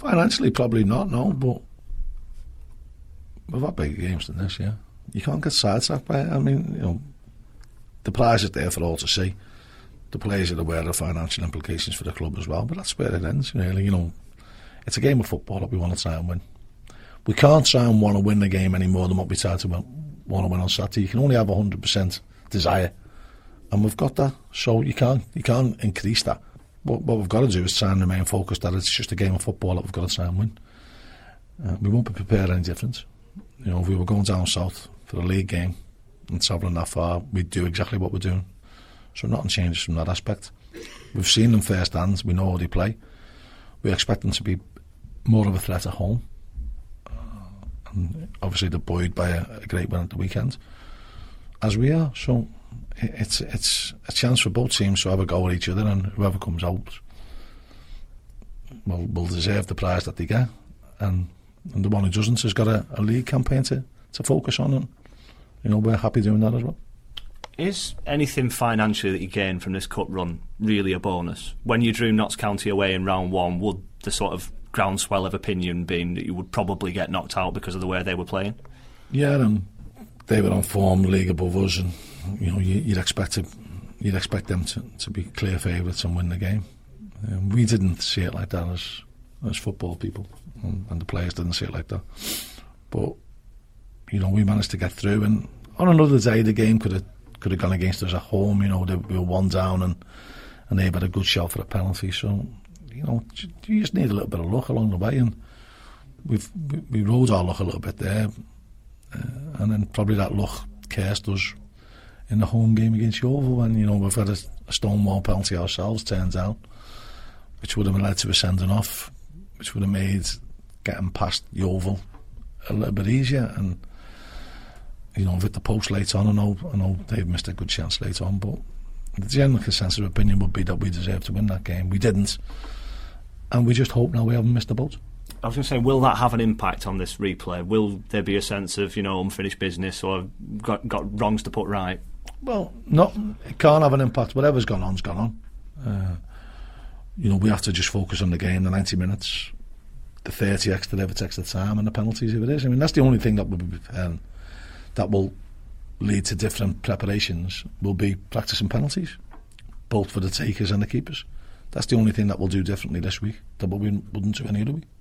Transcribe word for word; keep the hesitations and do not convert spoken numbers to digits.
Financially, probably not, no, but we've had bigger games than this, yeah. You can't get sidetracked by it. I mean, you know, the prize is there for all to see. The players are aware of the financial implications for the club as well, but that's where it ends, really. You know, it's a game of football that we want to try and win. We can't try and want to win the game any more than what we tried to win, want to win on Saturday. You can only have one hundred percent desire, and we've got that, so you can't, you can't increase that. What, what we've got to do is try and remain focused that it's just a game of football that we've got to try and win. Uh, we won't be prepared any different. You know, if we were going down south for a league game and travelling that far, we'd do exactly what we're doing. So nothing changes from that aspect. We've seen them first hand, we know how they play. We expect them to be more of a threat at home. Uh, and obviously they're buoyed by a, a great win at the weekend, as we are. So it's it's a chance for both teams to have a go at each other, and whoever comes out will, will deserve the prize that they get. And, and the one who doesn't has got a, a league campaign to, to focus on, and you know, we're happy doing that as well. Is anything financially that you gain from this cup run really a bonus? When you drew Notts County away in round one, would the sort of groundswell of opinion being that you would probably get knocked out because of the way they were playing? Yeah, and they were on form, league above us, and you know, you, you'd expect to, you'd expect them to, to be clear favourites and win the game. Um, we didn't see it like that as as football people, and, and the players didn't see it like that. But you know, we managed to get through, and on another day the game could have could have gone against us at home. You know, they, we were one down, and and they've had a good shot for a penalty. So you know, you just need a little bit of luck along the way, and we've we, we rode our luck a little bit there, uh, and then probably that luck cursed us in the home game against Yeovil, and you know, we've had a, a stonewall penalty ourselves, turns out, which would have led to a sending off, which would have made getting past Yeovil a little bit easier. And you know, with the post late on, I know, I know they've missed a good chance late on, but the general consensus of opinion would be that we deserved to win that game. We didn't, and we just hope now we haven't missed the boat. I was going to say, will that have an impact on this replay? Will there be a sense of, you know, unfinished business or got, got wrongs to put right? Well, no, it can't have an impact. Whatever's gone on's gone on. Uh, you know, we have to just focus on the game, the ninety minutes, the thirty extra, if it's extra time, and the penalties if it is. I mean, that's the only thing that will be um, that will lead to different preparations. Will be practicing penalties, both for the takers and the keepers. That's the only thing that we'll do differently this week that we wouldn't do any other week.